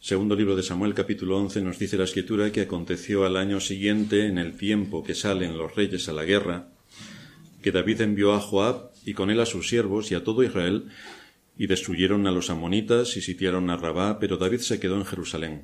Segundo libro de Samuel, capítulo 11, nos dice la Escritura que aconteció al año siguiente, en el tiempo que salen los reyes a la guerra, que David envió a Joab y con él a sus siervos y a todo Israel, y destruyeron a los amonitas y sitiaron a Rabá, pero David se quedó en Jerusalén.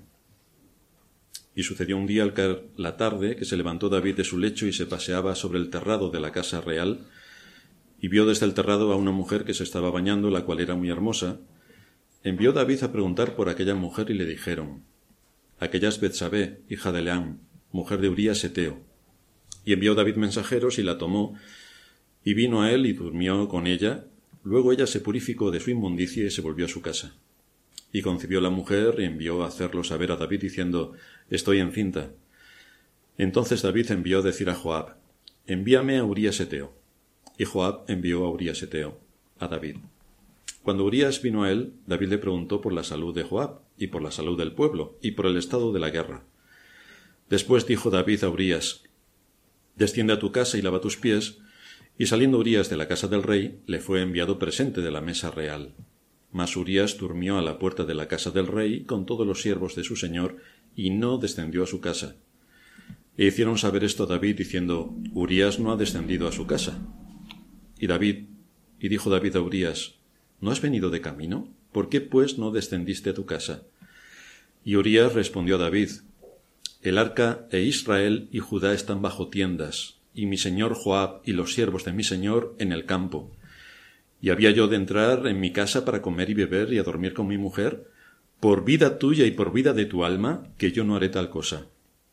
Y sucedió un día al caer la tarde que se levantó David de su lecho y se paseaba sobre el terrado de la casa real, y vio desde el terrado a una mujer que se estaba bañando, la cual era muy hermosa. Envió David a preguntar por aquella mujer y le dijeron: aquella es Betsabé, hija de Leán, mujer de Urías Eteo. Y envió David mensajeros y la tomó, y vino a él y durmió con ella. Luego ella se purificó de su inmundicia y se volvió a su casa. Y concibió la mujer y envió a hacerlo saber a David diciendo: estoy encinta. Entonces David envió a decir a Joab: envíame a Urías Eteo. Y Joab envió a Urías Eteo a David. Cuando Urías vino a él, David le preguntó por la salud de Joab, y por la salud del pueblo, y por el estado de la guerra. Después dijo David a Urías: desciende a tu casa y lava tus pies. Y saliendo Urías de la casa del rey, le fue enviado presente de la mesa real. Mas Urías durmió a la puerta de la casa del rey con todos los siervos de su señor, y no descendió a su casa. E hicieron saber esto a David, diciendo: Urías no ha descendido a su casa. Y dijo David a Urías: ¿no has venido de camino? ¿Por qué, pues, no descendiste a tu casa? Y Urías respondió a David: el arca e Israel y Judá están bajo tiendas, y mi señor Joab y los siervos de mi señor en el campo. ¿Y había yo de entrar en mi casa para comer y beber y a dormir con mi mujer? Por vida tuya y por vida de tu alma, que yo no haré tal cosa.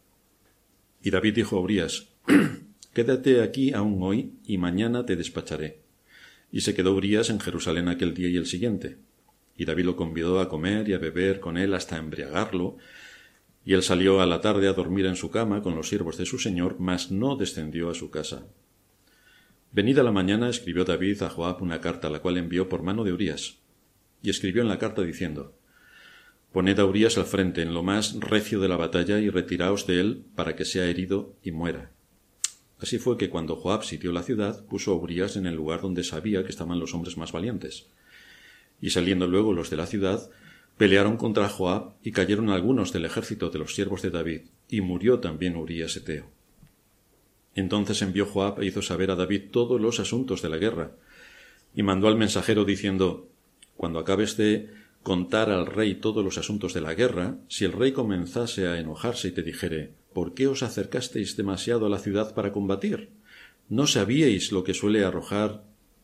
Y David dijo a Urías: quédate aquí aún hoy, y mañana te despacharé. Y se quedó Urías en Jerusalén aquel día y el siguiente. Y David lo convidó a comer y a beber con él hasta embriagarlo. Y él salió a la tarde a dormir en su cama con los siervos de su señor, mas no descendió a su casa. Venida la mañana, escribió David a Joab una carta, la cual envió por mano de Urías. Y escribió en la carta diciendo: poned a Urías al frente en lo más recio de la batalla y retiraos de él para que sea herido y muera. Así fue que cuando Joab sitió la ciudad, puso a Urías en el lugar donde sabía que estaban los hombres más valientes. Y saliendo luego los de la ciudad, pelearon contra Joab y cayeron algunos del ejército de los siervos de David, y murió también Urías Eteo. Entonces envió Joab e hizo saber a David todos los asuntos de la guerra, y mandó al mensajero diciendo: cuando acabes de contar al rey todos los asuntos de la guerra, si el rey comenzase a enojarse y te dijere: ¿por qué os acercasteis demasiado a la ciudad para combatir? ¿No sabíais lo que suelen arrojar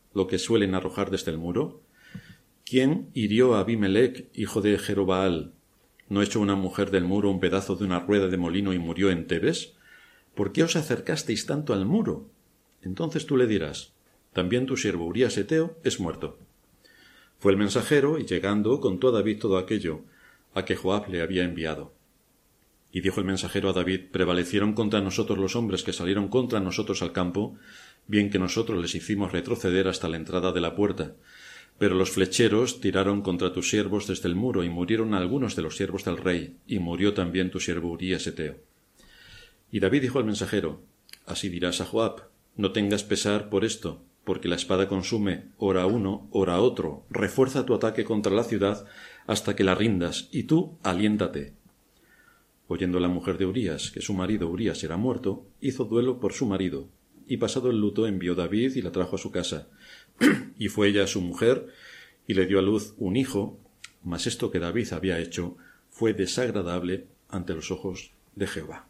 desde el muro? ¿Quién hirió a Abimelech, hijo de Jerobaal? ¿No echó una mujer del muro un pedazo de una rueda de molino y murió en Tebes? ¿Por qué os acercasteis tanto al muro? Entonces tú le dirás: también tu siervo Urías Eteo es muerto. Fue el mensajero, y llegando contó a David todo aquello a que Joab le había enviado. Y dijo el mensajero a David: prevalecieron contra nosotros los hombres que salieron contra nosotros al campo, bien que nosotros les hicimos retroceder hasta la entrada de la puerta. Pero los flecheros tiraron contra tus siervos desde el muro, y murieron algunos de los siervos del rey, y murió también tu siervo Urías Eteo. Y David dijo al mensajero: así dirás a Joab: no tengas pesar por esto, porque la espada consume ora uno, ora otro. Refuerza tu ataque contra la ciudad hasta que la rindas, y tú aliéntate. Oyendo la mujer de Urías que su marido Urías era muerto, hizo duelo por su marido, y pasado el luto envió David y la trajo a su casa. Y fue ella su mujer, y le dio a luz un hijo, mas esto que David había hecho fue desagradable ante los ojos de Jehová.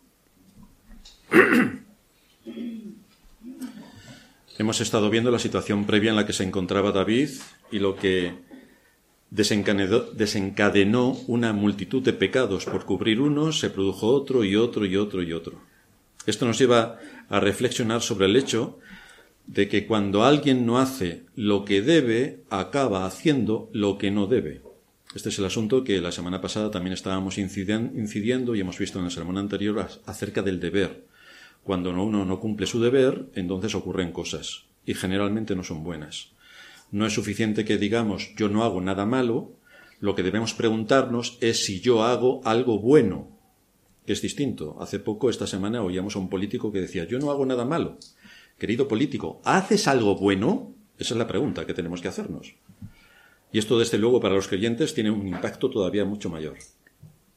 Hemos estado viendo la situación previa en la que se encontraba David y lo que desencadenó una multitud de pecados. Por cubrir uno se produjo otro y otro y otro y otro. Esto nos lleva a reflexionar sobre el hecho de que cuando alguien no hace lo que debe, acaba haciendo lo que no debe. Este es el asunto que la semana pasada también estábamos incidiendo y hemos visto en el sermón anterior acerca del deber. Cuando uno no cumple su deber, entonces ocurren cosas, y generalmente no son buenas. No es suficiente que digamos yo no hago nada malo, lo que debemos preguntarnos es si yo hago algo bueno, que es distinto. Hace poco, esta semana, oíamos a un político que decía: yo no hago nada malo. Querido político, ¿haces algo bueno? Esa es la pregunta que tenemos que hacernos. Y esto, desde luego, para los creyentes tiene un impacto todavía mucho mayor.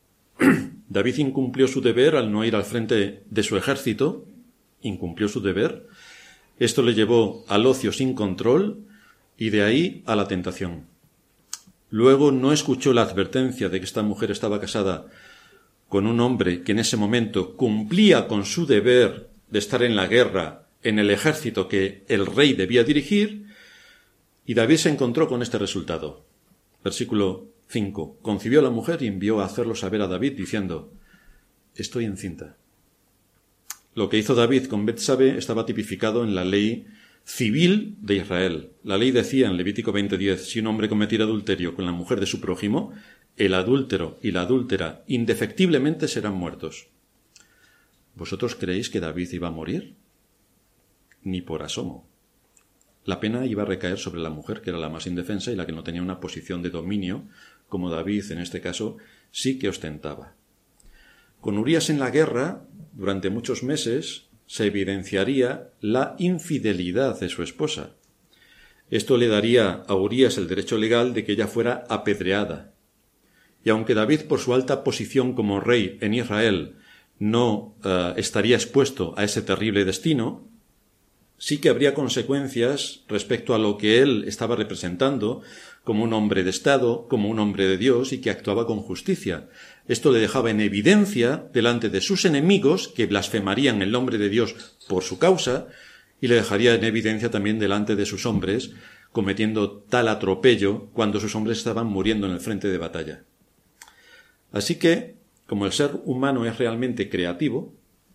David incumplió su deber al no ir al frente de su ejército, incumplió su deber. Esto le llevó al ocio sin control y de ahí a la tentación. Luego no escuchó la advertencia de que esta mujer estaba casada con un hombre que en ese momento cumplía con su deber de estar en la guerra, en el ejército que el rey debía dirigir, y David se encontró con este resultado. Versículo 5. Concibió a la mujer y envió a hacerlo saber a David, diciendo: estoy encinta. Lo que hizo David con Betsabe estaba tipificado en la ley civil de Israel. La ley decía en Levítico 20:10, si un hombre cometiera adulterio con la mujer de su prójimo, el adúltero y la adúltera indefectiblemente serán muertos. ¿Vosotros creéis que David iba a morir? Ni por asomo. La pena iba a recaer sobre la mujer, que era la más indefensa y la que no tenía una posición de dominio, como David en este caso sí que ostentaba. Con Urías en la guerra, durante muchos meses, se evidenciaría la infidelidad de su esposa. Esto le daría a Urías el derecho legal de que ella fuera apedreada. Y aunque David, por su alta posición como rey en Israel, no estaría expuesto a ese terrible destino, sí que habría consecuencias respecto a lo que él estaba representando como un hombre de Estado, como un hombre de Dios y que actuaba con justicia. Esto le dejaba en evidencia delante de sus enemigos, que blasfemarían el nombre de Dios por su causa, y le dejaría en evidencia también delante de sus hombres, cometiendo tal atropello cuando sus hombres estaban muriendo en el frente de batalla. Así que, como el ser humano es realmente creativo,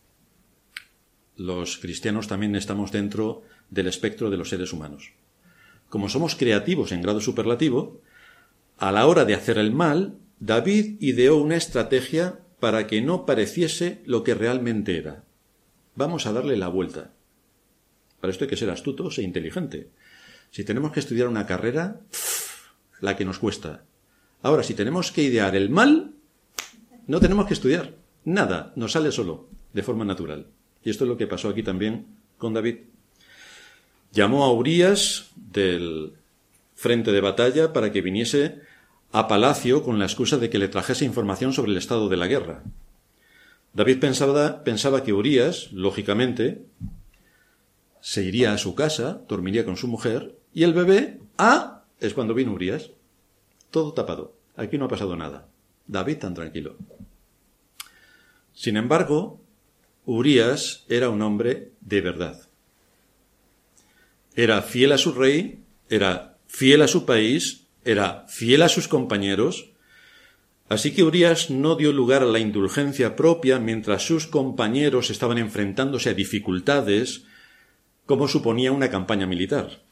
los cristianos también estamos dentro del espectro de los seres humanos. Como somos creativos en grado superlativo, a la hora de hacer el mal, David ideó una estrategia para que no pareciese lo que realmente era. Vamos a darle la vuelta. Para esto hay que ser astutos e inteligente. Si tenemos que estudiar una carrera, la que nos cuesta. Ahora, si tenemos que idear el mal, no tenemos que estudiar. Nada, nos sale solo, de forma natural. Y esto es lo que pasó aquí también con David. Llamó a Urías del frente de batalla para que viniese a palacio con la excusa de que le trajese información sobre el estado de la guerra. David pensaba que Urías, lógicamente, se iría a su casa, dormiría con su mujer, y el bebé, es cuando vino Urías. Todo tapado. Aquí no ha pasado nada. David tan tranquilo. Sin embargo, Urías era un hombre de verdad. Era fiel a su rey, era fiel a su país, era fiel a sus compañeros. Así que Urías no dio lugar a la indulgencia propia mientras sus compañeros estaban enfrentándose a dificultades, como suponía una campaña militar.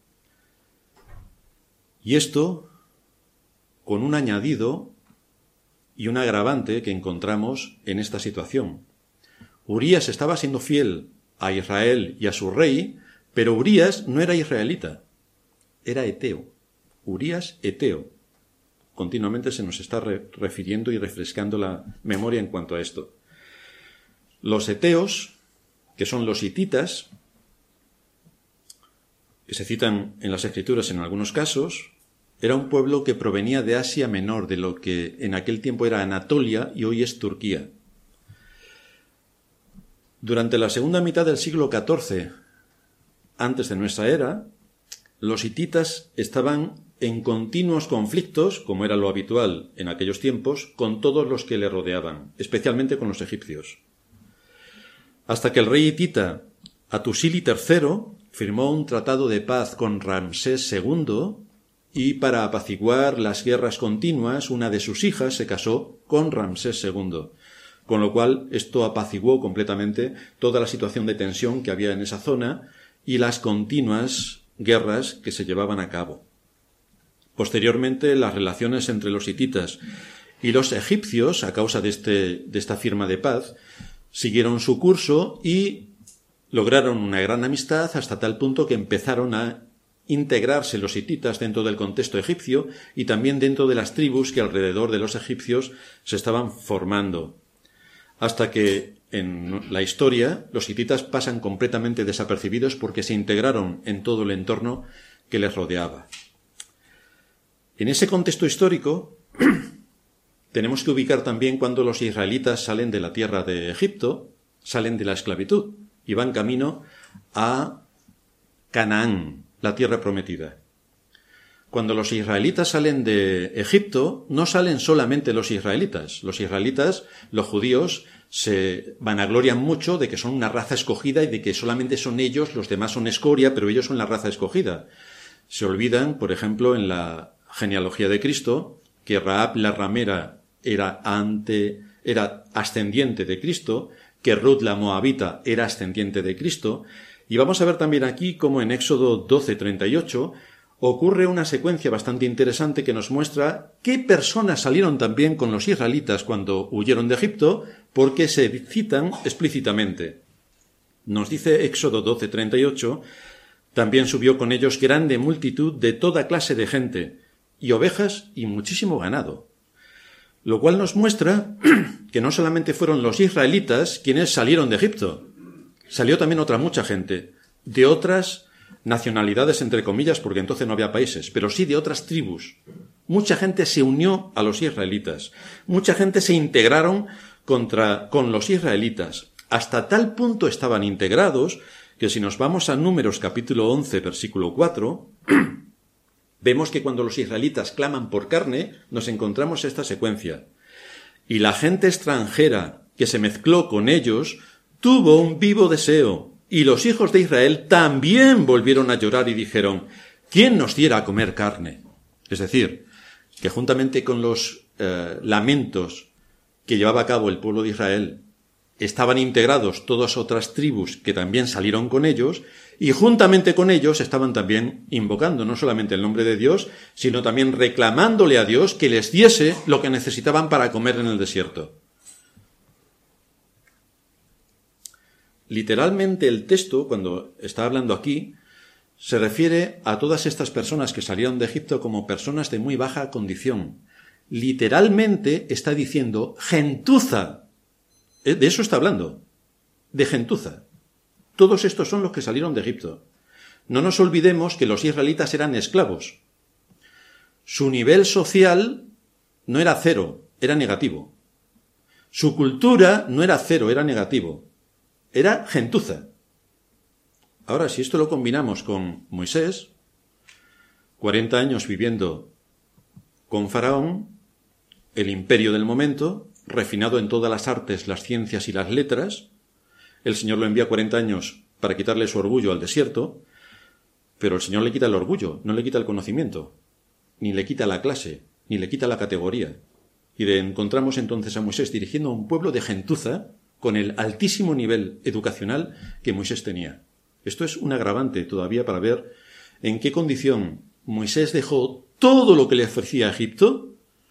Y esto con un añadido y un agravante que encontramos en esta situación. Urías estaba siendo fiel a Israel y a su rey, pero Urías no era israelita, era eteo. Urías eteo. Continuamente se nos está refiriendo y refrescando la memoria en cuanto a esto. Los eteos, que son los hititas, que se citan en las Escrituras en algunos casos, era un pueblo que provenía de Asia Menor, de lo que en aquel tiempo era Anatolia y hoy es Turquía. Durante la segunda mitad del siglo XIV, antes de nuestra era, los hititas estaban en continuos conflictos, como era lo habitual en aquellos tiempos, con todos los que le rodeaban, especialmente con los egipcios. Hasta que el rey hitita Atusili III firmó un tratado de paz con Ramsés II y para apaciguar las guerras continuas, una de sus hijas se casó con Ramsés II, con lo cual esto apaciguó completamente toda la situación de tensión que había en esa zona y las continuas guerras que se llevaban a cabo. Posteriormente, las relaciones entre los hititas y los egipcios, a causa de esta firma de paz, siguieron su curso y lograron una gran amistad hasta tal punto que empezaron a integrarse los hititas dentro del contexto egipcio y también dentro de las tribus que alrededor de los egipcios se estaban formando. Hasta que en la historia los hititas pasan completamente desapercibidos porque se integraron en todo el entorno que les rodeaba. En ese contexto histórico, tenemos que ubicar también cuando los israelitas salen de la tierra de Egipto, salen de la esclavitud y van camino a Canaán, la tierra prometida. Cuando los israelitas salen de Egipto, no salen solamente los israelitas. Los israelitas, los judíos, se vanaglorian mucho de que son una raza escogida y de que solamente son ellos, los demás son escoria, pero ellos son la raza escogida. Se olvidan, por ejemplo, en la genealogía de Cristo, que Rahab la ramera era ascendiente de Cristo, que Ruth la moabita era ascendiente de Cristo, y vamos a ver también aquí cómo en Éxodo 12:38 ocurre una secuencia bastante interesante que nos muestra qué personas salieron también con los israelitas cuando huyeron de Egipto, porque se citan explícitamente. Nos dice Éxodo 12:38, también subió con ellos grande multitud de toda clase de gente, y ovejas y muchísimo ganado. Lo cual nos muestra que no solamente fueron los israelitas quienes salieron de Egipto, salió también otra mucha gente, de otras nacionalidades, entre comillas, porque entonces no había países, pero sí de otras tribus. Mucha gente se unió a los israelitas. Mucha gente se integraron con los israelitas. Hasta tal punto estaban integrados que si nos vamos a Números capítulo 11, versículo 4, vemos que cuando los israelitas claman por carne, nos encontramos esta secuencia. Y la gente extranjera que se mezcló con ellos tuvo un vivo deseo. Y los hijos de Israel también volvieron a llorar y dijeron, ¿quién nos diera a comer carne? Es decir, que juntamente con los lamentos que llevaba a cabo el pueblo de Israel, estaban integrados todas otras tribus que también salieron con ellos, y juntamente con ellos estaban también invocando no solamente el nombre de Dios, sino también reclamándole a Dios que les diese lo que necesitaban para comer en el desierto. Literalmente el texto, cuando está hablando aquí, se refiere a todas estas personas que salieron de Egipto como personas de muy baja condición. Literalmente está diciendo gentuza. De eso está hablando, de gentuza. Todos estos son los que salieron de Egipto. No nos olvidemos que los israelitas eran esclavos. Su nivel social no era cero, era negativo. Su cultura no era cero, era negativo. Era gentuza. Ahora, si esto lo combinamos con Moisés, 40 años viviendo con Faraón, el imperio del momento, refinado en todas las artes, las ciencias y las letras, el Señor lo envía 40 años para quitarle su orgullo al desierto, pero el Señor le quita el orgullo, no le quita el conocimiento, ni le quita la clase, ni le quita la categoría. Y encontramos entonces a Moisés dirigiendo a un pueblo de gentuza, con el altísimo nivel educacional que Moisés tenía. Esto es un agravante todavía para ver en qué condición Moisés dejó todo lo que le ofrecía a Egipto,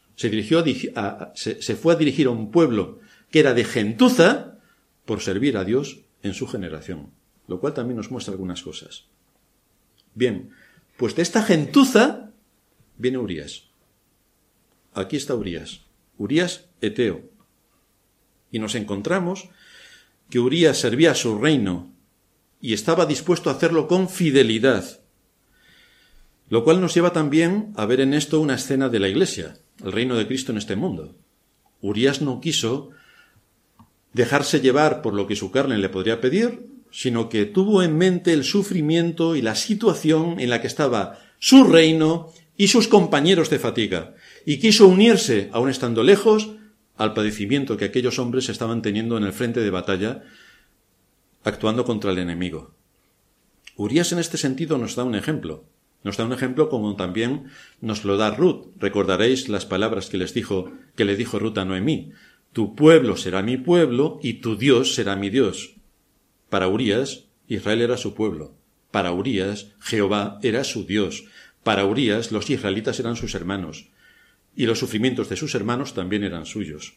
se fue a dirigir a un pueblo que era de gentuza por servir a Dios en su generación, lo cual también nos muestra algunas cosas. Bien, pues de esta gentuza viene Urías. Aquí está Urías eteo. Y nos encontramos que Urías servía a su reino y estaba dispuesto a hacerlo con fidelidad. Lo cual nos lleva también a ver en esto una escena de la Iglesia, el reino de Cristo en este mundo. Urías no quiso dejarse llevar por lo que su carne le podría pedir, sino que tuvo en mente el sufrimiento y la situación en la que estaba su reino y sus compañeros de fatiga, y quiso unirse, aun estando lejos, al padecimiento que aquellos hombres estaban teniendo en el frente de batalla, actuando contra el enemigo. Urías en este sentido nos da un ejemplo. Nos da un ejemplo como también nos lo da Ruth. Recordaréis las palabras que le dijo Ruth a Noemí. Tu pueblo será mi pueblo y tu Dios será mi Dios. Para Urías, Israel era su pueblo. Para Urías, Jehová era su Dios. Para Urías, los israelitas eran sus hermanos. Y los sufrimientos de sus hermanos también eran suyos.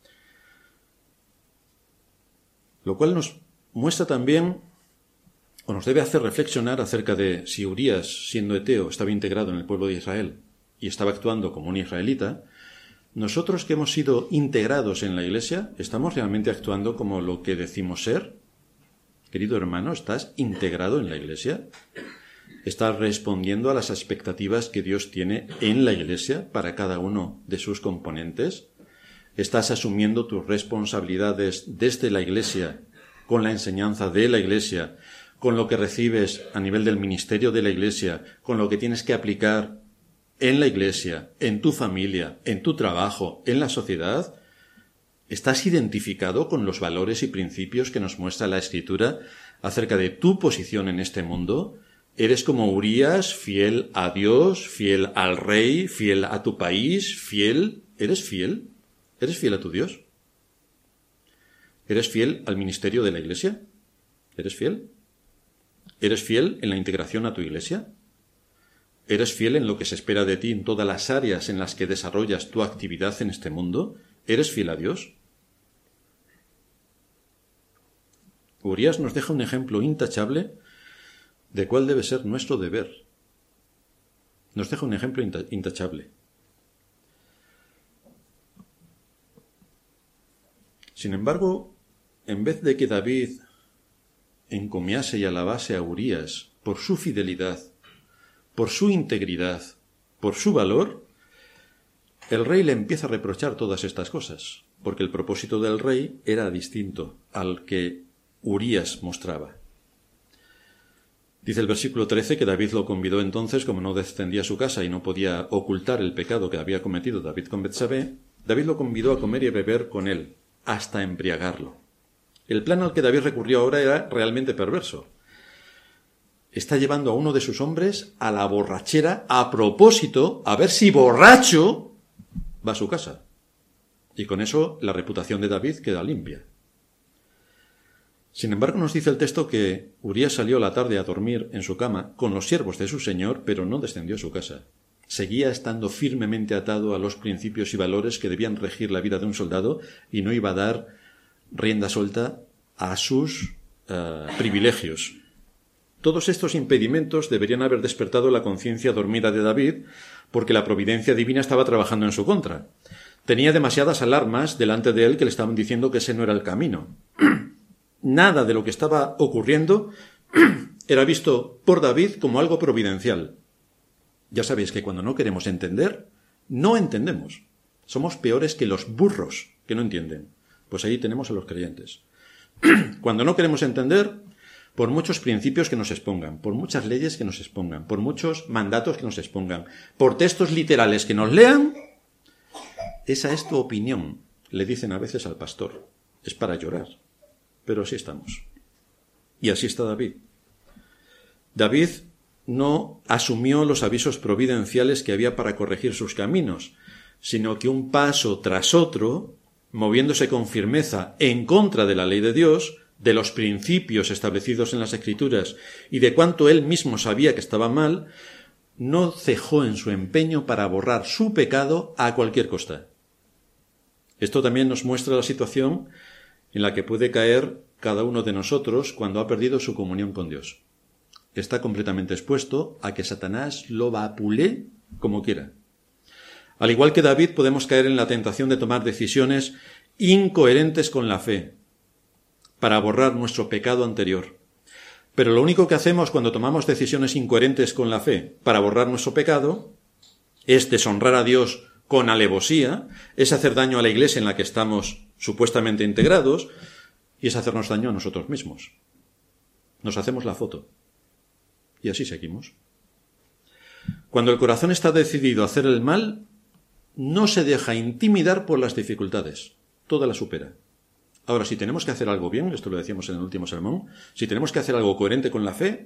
Lo cual nos muestra también, o nos debe hacer reflexionar acerca de si Urías, siendo eteo, estaba integrado en el pueblo de Israel y estaba actuando como un israelita. Nosotros que hemos sido integrados en la Iglesia, ¿estamos realmente actuando como lo que decimos ser? Querido hermano, ¿estás integrado en la Iglesia? ¿Estás respondiendo a las expectativas que Dios tiene en la Iglesia para cada uno de sus componentes? estás asumiendo tus responsabilidades desde la Iglesia, con la enseñanza de la Iglesia, con lo que recibes a nivel del ministerio de la Iglesia, con lo que tienes que aplicar en la Iglesia, en tu familia, en tu trabajo, en la sociedad. ¿Estás identificado con los valores y principios que nos muestra la Escritura acerca de tu posición en este mundo? ¿Eres como Urías, fiel a Dios, fiel al rey, fiel a tu país, fiel? ¿Eres fiel? ¿Eres fiel a tu Dios? ¿Eres fiel al ministerio de la Iglesia? ¿Eres fiel? ¿Eres fiel en la integración a tu Iglesia? ¿Eres fiel en lo que se espera de ti en todas las áreas en las que desarrollas tu actividad en este mundo? ¿Eres fiel a Dios? Urías nos deja un ejemplo intachable de cuál debe ser nuestro deber. Nos deja un ejemplo intachable. Sin embargo, en vez de que David encomiase y alabase a Urías por su fidelidad, por su integridad, por su valor, el rey le empieza a reprochar todas estas cosas, porque el propósito del rey era distinto al que Urías mostraba. Dice el versículo 13 que David lo convidó entonces, como no descendía a su casa y no podía ocultar el pecado que había cometido David con Betsabé, David lo convidó a comer y a beber con él, hasta embriagarlo. El plan al que David recurrió ahora era realmente perverso. Está llevando a uno de sus hombres a la borrachera a propósito, a ver si borracho va a su casa. Y con eso la reputación de David queda limpia. Sin embargo, nos dice el texto que Urías salió a la tarde a dormir en su cama con los siervos de su señor, pero no descendió a su casa. Seguía estando firmemente atado a los principios y valores que debían regir la vida de un soldado y no iba a dar rienda suelta a sus privilegios. Todos estos impedimentos deberían haber despertado la conciencia dormida de David, porque la providencia divina estaba trabajando en su contra. Tenía demasiadas alarmas delante de él que le estaban diciendo que ese no era el camino. Nada de lo que estaba ocurriendo era visto por David como algo providencial. Ya sabéis que cuando no queremos entender, no entendemos. Somos peores que los burros que no entienden. Pues ahí tenemos a los creyentes. Cuando no queremos entender, por muchos principios que nos expongan, por muchas leyes que nos expongan, por muchos mandatos que nos expongan, por textos literales que nos lean, esa es tu opinión, le dicen a veces al pastor. Es para llorar. Pero así estamos. Y así está David. David no asumió los avisos providenciales que había para corregir sus caminos, sino que un paso tras otro, moviéndose con firmeza en contra de la ley de Dios, de los principios establecidos en las Escrituras y de cuánto él mismo sabía que estaba mal, no cejó en su empeño para borrar su pecado a cualquier costa. Esto también nos muestra la situación en la que puede caer cada uno de nosotros cuando ha perdido su comunión con Dios. Está completamente expuesto a que Satanás lo vapule como quiera. Al igual que David, podemos caer en la tentación de tomar decisiones incoherentes con la fe para borrar nuestro pecado anterior. Pero lo único que hacemos cuando tomamos decisiones incoherentes con la fe para borrar nuestro pecado es deshonrar a Dios con alevosía, es hacer daño a la iglesia en la que estamos supuestamente integrados y es hacernos daño a nosotros mismos. Nos hacemos la foto y así seguimos. Cuando el corazón está decidido a hacer el mal, no se deja intimidar por las dificultades, toda la supera. Ahora, si tenemos que hacer algo bien, esto lo decíamos en el último sermón, si tenemos que hacer algo coherente con la fe,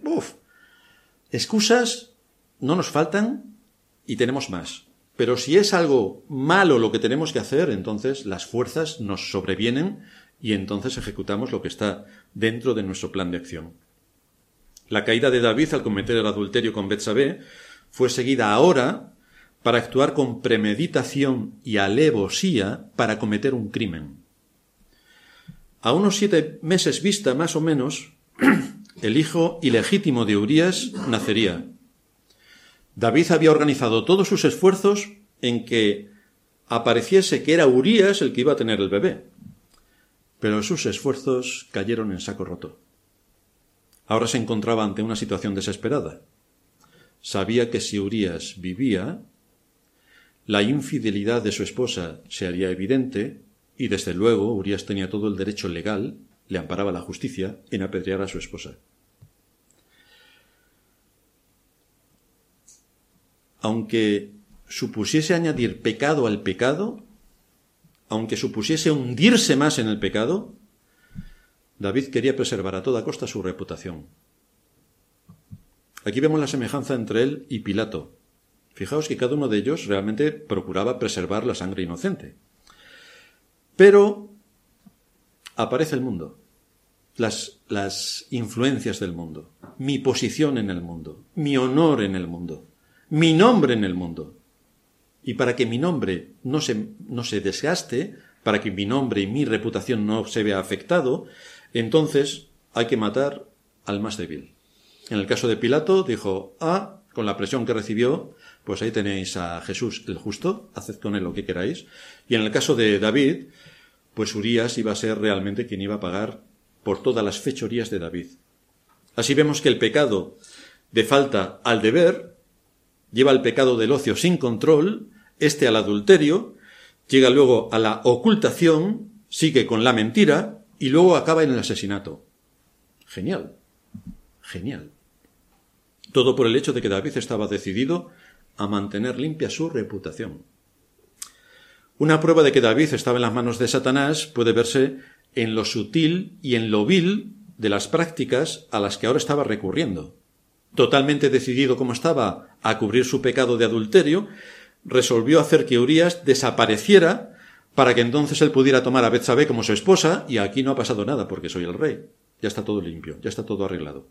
excusas no nos faltan y tenemos más. Pero si es algo malo lo que tenemos que hacer, entonces las fuerzas nos sobrevienen y entonces ejecutamos lo que está dentro de nuestro plan de acción. La caída de David al cometer el adulterio con Betsabé fue seguida ahora para actuar con premeditación y alevosía para cometer un crimen. A unos 7 meses vista, más o menos, el hijo ilegítimo de Urías nacería. David había organizado todos sus esfuerzos en que apareciese que era Urías el que iba a tener el bebé. Pero sus esfuerzos cayeron en saco roto. Ahora se encontraba ante una situación desesperada. Sabía que si Urías vivía, la infidelidad de su esposa se haría evidente y desde luego Urías tenía todo el derecho legal, le amparaba la justicia, en apedrear a su esposa. Aunque supusiese añadir pecado al pecado, aunque supusiese hundirse más en el pecado, David quería preservar a toda costa su reputación. Aquí vemos la semejanza entre él y Pilato. Fijaos que cada uno de ellos realmente procuraba preservar la sangre inocente. Pero aparece el mundo, las influencias del mundo, mi posición en el mundo, mi honor en el mundo, mi nombre en el mundo. Y para que mi nombre no se desgaste, para que mi nombre y mi reputación no se vea afectado, entonces hay que matar al más débil. En el caso de Pilato dijo, con la presión que recibió, pues ahí tenéis a Jesús el justo, haced con él lo que queráis. Y en el caso de David, pues Urías iba a ser realmente quien iba a pagar por todas las fechorías de David. Así vemos que el pecado de falta al deber lleva al pecado del ocio sin control, al adulterio, llega luego a la ocultación, sigue con la mentira y luego acaba en el asesinato. Genial, genial. Todo por el hecho de que David estaba decidido a mantener limpia su reputación. Una prueba de que David estaba en las manos de Satanás puede verse en lo sutil y en lo vil de las prácticas a las que ahora estaba recurriendo. Totalmente decidido como estaba a cubrir su pecado de adulterio, resolvió hacer que Urías desapareciera para que entonces él pudiera tomar a Betsabé como su esposa, y aquí no ha pasado nada porque soy el rey. Ya está todo limpio, ya está todo arreglado.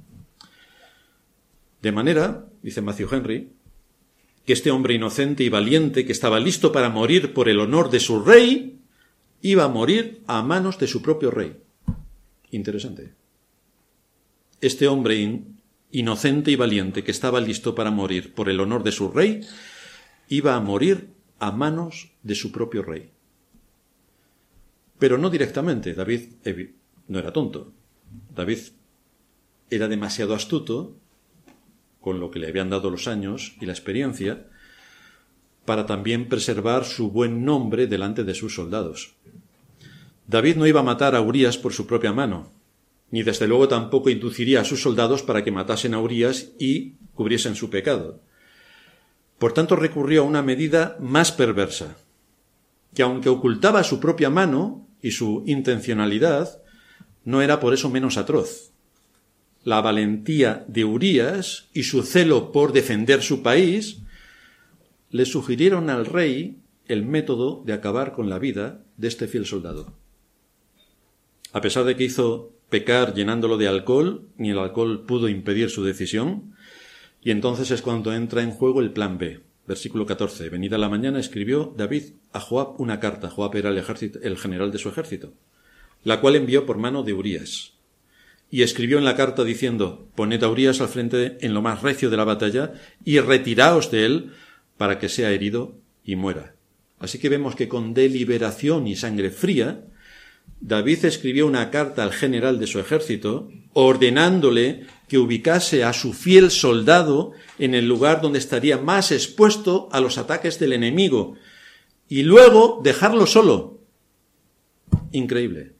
De manera, dice Matthew Henry, que este hombre inocente y valiente que estaba listo para morir por el honor de su rey, iba a morir a manos de su propio rey. Interesante. Este hombre inocente y valiente que estaba listo para morir por el honor de su rey, iba a morir a manos de su propio rey. Pero no directamente. David no era tonto. David era demasiado astuto, con lo que le habían dado los años y la experiencia, para también preservar su buen nombre delante de sus soldados. David no iba a matar a Urías por su propia mano, ni desde luego tampoco induciría a sus soldados para que matasen a Urías y cubriesen su pecado. Por tanto, recurrió a una medida más perversa, que aunque ocultaba su propia mano y su intencionalidad, no era por eso menos atroz. La valentía de Urías y su celo por defender su país le sugirieron al rey el método de acabar con la vida de este fiel soldado. A pesar de que hizo pecar llenándolo de alcohol, ni el alcohol pudo impedir su decisión, y entonces es cuando entra en juego el plan B. Versículo 14. Venida la mañana escribió David a Joab una carta. Joab era el general de su ejército, la cual envió por mano de Urías. Y escribió en la carta diciendo, poned a Urías al frente en lo más recio de la batalla y retiraos de él para que sea herido y muera. Así que vemos que con deliberación y sangre fría, David escribió una carta al general de su ejército ordenándole que ubicase a su fiel soldado en el lugar donde estaría más expuesto a los ataques del enemigo y luego dejarlo solo. Increíble.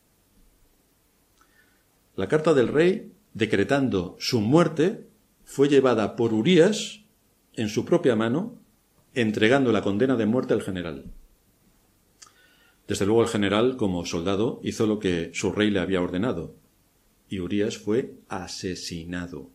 La carta del rey, decretando su muerte, fue llevada por Urías en su propia mano, entregando la condena de muerte al general. Desde luego el general, como soldado, hizo lo que su rey le había ordenado, y Urías fue asesinado.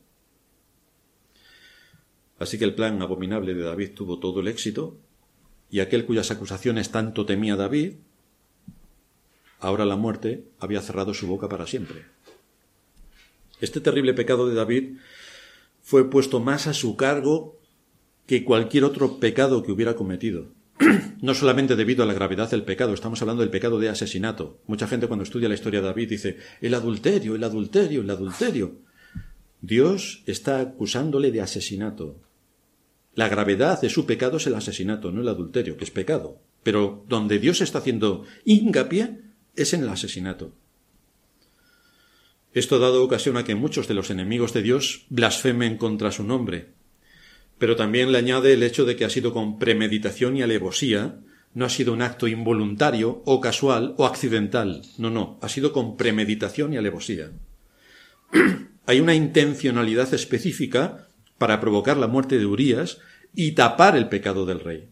Así que el plan abominable de David tuvo todo el éxito, y aquel cuyas acusaciones tanto temía David, ahora la muerte había cerrado su boca para siempre. Este terrible pecado de David fue puesto más a su cargo que cualquier otro pecado que hubiera cometido. No solamente debido a la gravedad del pecado, estamos hablando del pecado de asesinato. Mucha gente cuando estudia la historia de David dice, el adulterio, el adulterio, el adulterio. Dios está acusándole de asesinato. La gravedad de su pecado es el asesinato, no el adulterio, que es pecado. Pero donde Dios está haciendo hincapié es en el asesinato. Esto ha dado ocasión a que muchos de los enemigos de Dios blasfemen contra su nombre. Pero también le añade el hecho de que ha sido con premeditación y alevosía No ha sido un acto involuntario o casual o accidental. No. Ha sido con premeditación y alevosía. Hay una intencionalidad específica para provocar la muerte de Urías y tapar el pecado del rey.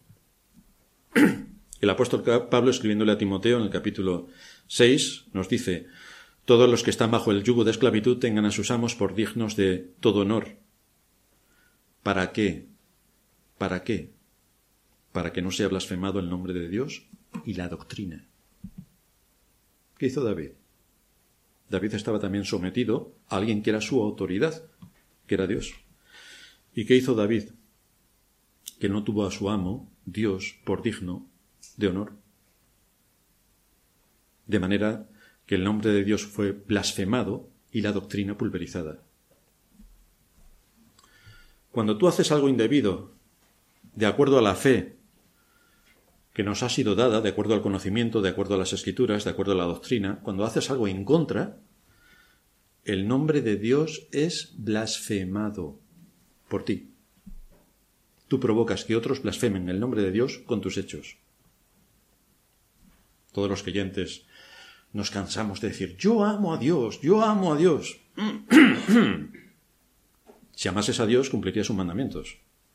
El apóstol Pablo, escribiéndole a Timoteo en el capítulo 6, nos dice: todos los que están bajo el yugo de esclavitud tengan a sus amos por dignos de todo honor. ¿Para qué? ¿Para qué? Para que no sea blasfemado el nombre de Dios y la doctrina. ¿Qué hizo David? David estaba también sometido a alguien que era su autoridad, que era Dios. ¿Y qué hizo David? Que no tuvo a su amo, Dios, por digno de honor. De manera que el nombre de Dios fue blasfemado y la doctrina pulverizada. Cuando tú haces algo indebido, de acuerdo a la fe que nos ha sido dada, de acuerdo al conocimiento, de acuerdo a las Escrituras, de acuerdo a la doctrina, cuando haces algo en contra, el nombre de Dios es blasfemado por ti. Tú provocas que otros blasfemen el nombre de Dios con tus hechos. Todos los creyentes nos cansamos de decir: yo amo a Dios, yo amo a Dios. Si amases a Dios, cumplirías sus mandamientos.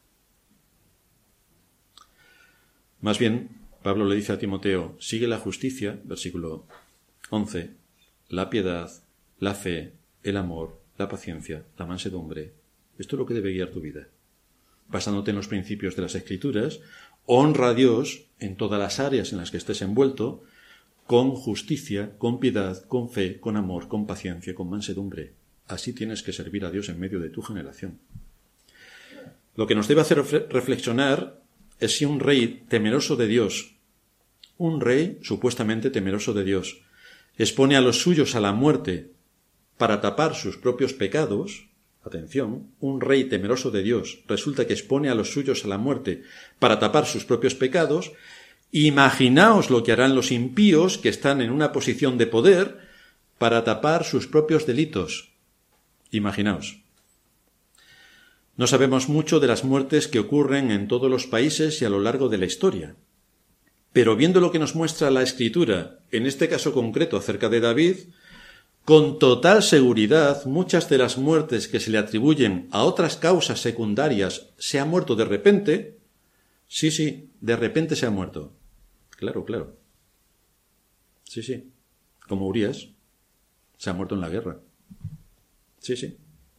Más bien, Pablo le dice a Timoteo: sigue la justicia, versículo 11, la piedad, la fe, el amor, la paciencia, la mansedumbre. Esto es lo que debe guiar tu vida. Basándote en los principios de las Escrituras, honra a Dios en todas las áreas en las que estés envuelto, con justicia, con piedad, con fe, con amor, con paciencia, con mansedumbre. Así tienes que servir a Dios en medio de tu generación. Lo que nos debe hacer reflexionar es si un rey temeroso de Dios, un rey supuestamente temeroso de Dios, expone a los suyos a la muerte para tapar sus propios pecados. Atención, un rey temeroso de Dios resulta que expone a los suyos a la muerte para tapar sus propios pecados. Imaginaos lo que harán los impíos que están en una posición de poder para tapar sus propios delitos. Imaginaos. No sabemos mucho de las muertes que ocurren en todos los países y a lo largo de la historia. Pero viendo lo que nos muestra la Escritura, en este caso concreto acerca de David, con total seguridad muchas de las muertes que se le atribuyen a otras causas secundarias, se ha muerto de repente. Sí, de repente se ha muerto. Claro. Sí. Como Urías, se ha muerto en la guerra. Sí.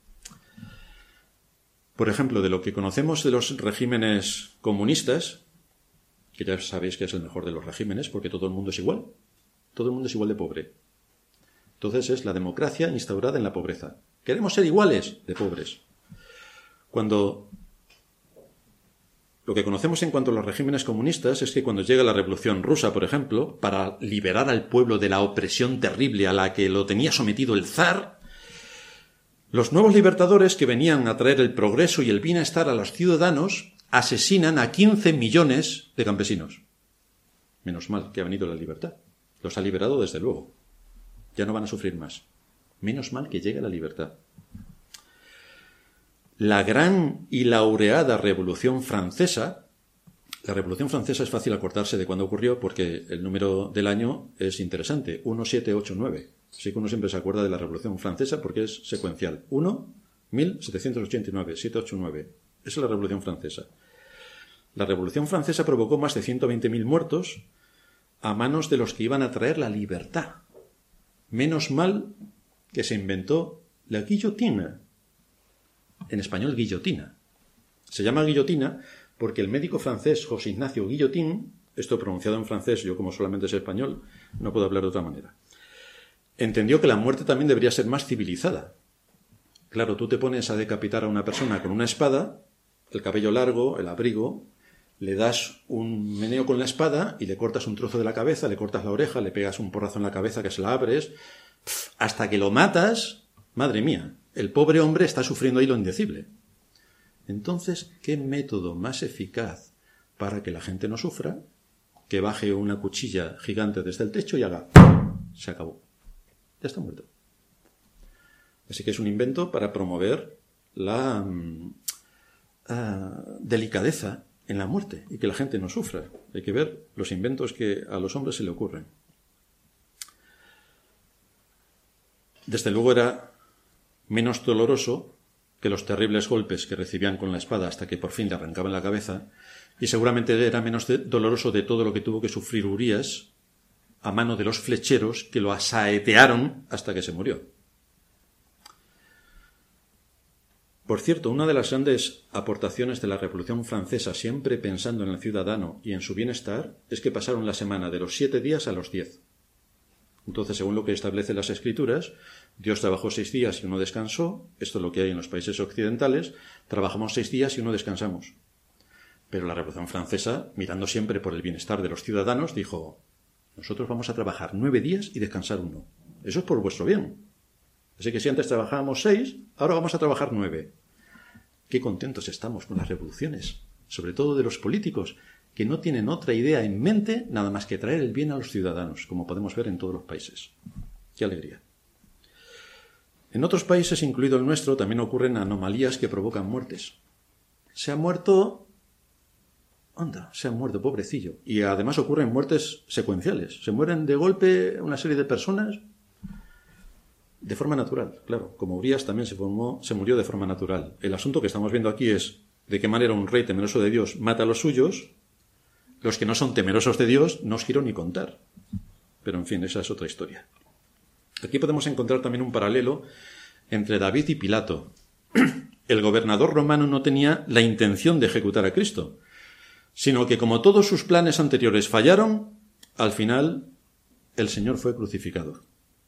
Por ejemplo, de lo que conocemos de los regímenes comunistas, que ya sabéis que es el mejor de los regímenes, porque todo el mundo es igual. Todo el mundo es igual de pobre. Entonces es la democracia instaurada en la pobreza. Queremos ser iguales de pobres. Cuando lo que conocemos en cuanto a los regímenes comunistas es que cuando llega la Revolución Rusa, por ejemplo, para liberar al pueblo de la opresión terrible a la que lo tenía sometido el zar, los nuevos libertadores que venían a traer el progreso y el bienestar a los ciudadanos asesinan a 15 millones de campesinos. Menos mal que ha venido la libertad. Los ha liberado desde luego. Ya no van a sufrir más. Menos mal que llega la libertad. La gran y laureada Revolución Francesa, la Revolución Francesa es fácil acordarse de cuándo ocurrió porque el número del año es interesante, 1789. Así que uno siempre se acuerda de la Revolución Francesa porque es secuencial. 1789, 789. Esa es la Revolución Francesa. La Revolución Francesa provocó más de 120.000 muertos a manos de los que iban a traer la libertad. Menos mal que se inventó la guillotina. En español, guillotina. Se llama guillotina porque el médico francés José Ignacio Guillotin, esto pronunciado en francés, yo como solamente sé español, no puedo hablar de otra manera, entendió que la muerte también debería ser más civilizada. Claro, tú te pones a decapitar a una persona con una espada, el cabello largo, el abrigo, le das un meneo con la espada y le cortas un trozo de la cabeza, le cortas la oreja, le pegas un porrazo en la cabeza que se la abres, hasta que lo matas. Madre mía, el pobre hombre está sufriendo ahí lo indecible. Entonces, ¿qué método más eficaz para que la gente no sufra? Que baje una cuchilla gigante desde el techo y haga... Se acabó. Ya está muerto. Así que es un invento para promover la delicadeza en la muerte y que la gente no sufra. Hay que ver los inventos que a los hombres se le ocurren. Desde luego era menos doloroso que los terribles golpes que recibían con la espada hasta que por fin le arrancaban la cabeza, y seguramente era menos doloroso de todo lo que tuvo que sufrir Urías a mano de los flecheros que lo asaetearon hasta que se murió. Por cierto, una de las grandes aportaciones de la Revolución Francesa, siempre pensando en el ciudadano y en su bienestar, es que pasaron la semana de los 7 días a los 10. Entonces, según lo que establecen las Escrituras, Dios trabajó 6 días y uno descansó. Esto es lo que hay en los países occidentales. Trabajamos 6 días y uno descansamos. Pero la Revolución Francesa, mirando siempre por el bienestar de los ciudadanos, dijo: nosotros vamos a trabajar 9 días y descansar 1. Eso es por vuestro bien. Así que si antes trabajábamos 6, ahora vamos a trabajar 9. Qué contentos estamos con las revoluciones, sobre todo de los políticos, que no tienen otra idea en mente nada más que traer el bien a los ciudadanos, como podemos ver en todos los países. ¡Qué alegría! En otros países, incluido el nuestro, también ocurren anomalías que provocan muertes. Se ha muerto, pobrecillo. Y además ocurren muertes secuenciales. Se mueren de golpe una serie de personas de forma natural, claro. Como Urías también se murió de forma natural. El asunto que estamos viendo aquí es de qué manera un rey temeroso de Dios mata a los suyos. Los que no son temerosos de Dios no os quiero ni contar. Pero en fin, esa es otra historia. Aquí podemos encontrar también un paralelo entre David y Pilato. El gobernador romano no tenía la intención de ejecutar a Cristo, sino que como todos sus planes anteriores fallaron, al final el Señor fue crucificado.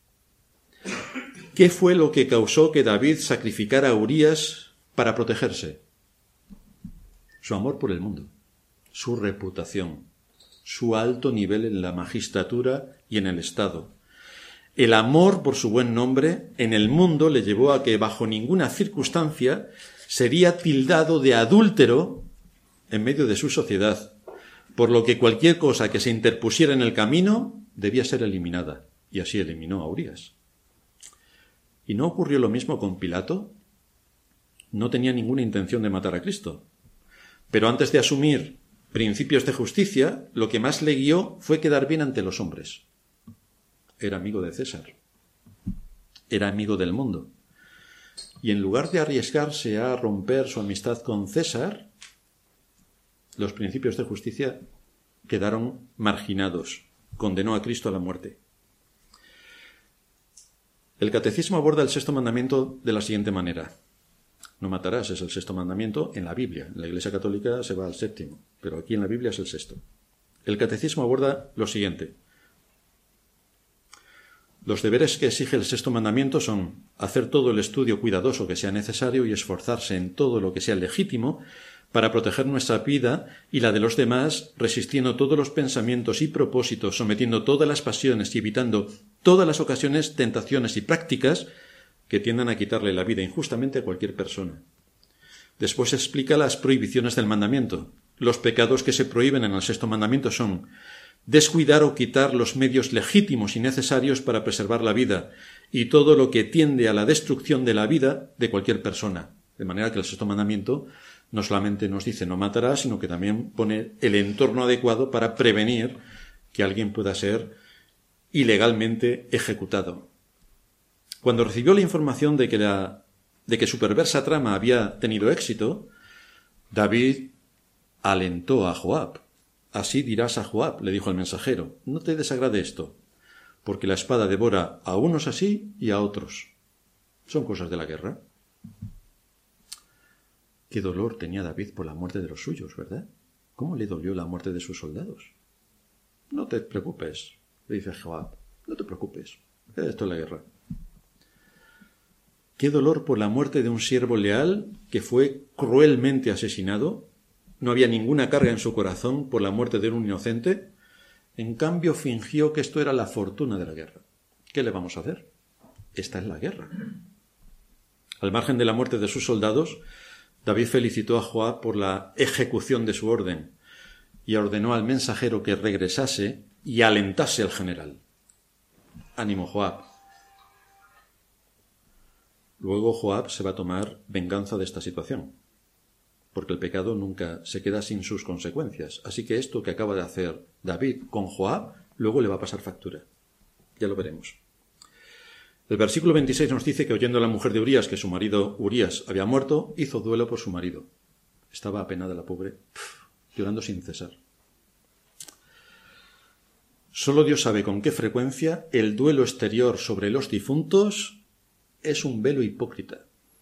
¿Qué fue lo que causó que David sacrificara a Urías para protegerse? Su amor por el mundo, su reputación, su alto nivel en la magistratura y en el Estado. El amor por su buen nombre en el mundo le llevó a que bajo ninguna circunstancia sería tildado de adúltero en medio de su sociedad, por lo que cualquier cosa que se interpusiera en el camino debía ser eliminada, y así eliminó a Urías. ¿Y no ocurrió lo mismo con Pilato? No tenía ninguna intención de matar a Cristo, pero antes de asumir principios de justicia, lo que más le guió fue quedar bien ante los hombres. Era amigo de César, era amigo del mundo, y en lugar de arriesgarse a romper su amistad con César, los principios de justicia quedaron marginados. Condenó a Cristo a la muerte. El Catecismo aborda el 6º mandamiento de la siguiente manera. No matarás es el 6º mandamiento en la Biblia. En la Iglesia Católica se va al 7º, pero aquí en la Biblia es el 6º. El Catecismo aborda lo siguiente. Los deberes que exige el 6º mandamiento son hacer todo el estudio cuidadoso que sea necesario y esforzarse en todo lo que sea legítimo para proteger nuestra vida y la de los demás, resistiendo todos los pensamientos y propósitos, sometiendo todas las pasiones y evitando todas las ocasiones, tentaciones y prácticas que tiendan a quitarle la vida injustamente a cualquier persona. Después explica las prohibiciones del mandamiento. Los pecados que se prohíben en el 6º mandamiento son descuidar o quitar los medios legítimos y necesarios para preservar la vida y todo lo que tiende a la destrucción de la vida de cualquier persona. De manera que el 6º mandamiento no solamente nos dice no matarás, sino que también pone el entorno adecuado para prevenir que alguien pueda ser ilegalmente ejecutado. Cuando recibió la información de que su perversa trama había tenido éxito, David alentó a Joab. Así dirás a Joab, le dijo el mensajero, no te desagrade esto, porque la espada devora a unos así y a otros. Son cosas de la guerra. Qué dolor tenía David por la muerte de los suyos, ¿verdad? ¿Cómo le dolió la muerte de sus soldados? No te preocupes, le dice Joab, no te preocupes, esto es la guerra. Qué dolor por la muerte de un siervo leal que fue cruelmente asesinado. No había ninguna carga en su corazón por la muerte de un inocente. En cambio, fingió que esto era la fortuna de la guerra. ¿Qué le vamos a hacer? Esta es la guerra. Al margen de la muerte de sus soldados, David felicitó a Joab por la ejecución de su orden y ordenó al mensajero que regresase y alentase al general. Ánimo, Joab. Luego Joab se va a tomar venganza de esta situación, porque el pecado nunca se queda sin sus consecuencias. Así que esto que acaba de hacer David con Joab, luego le va a pasar factura. Ya lo veremos. El versículo 26 nos dice que oyendo a la mujer de Urías que su marido Urías había muerto, hizo duelo por su marido. Estaba apenada la pobre, llorando sin cesar. Solo Dios sabe con qué frecuencia el duelo exterior sobre los difuntos es un velo hipócrita.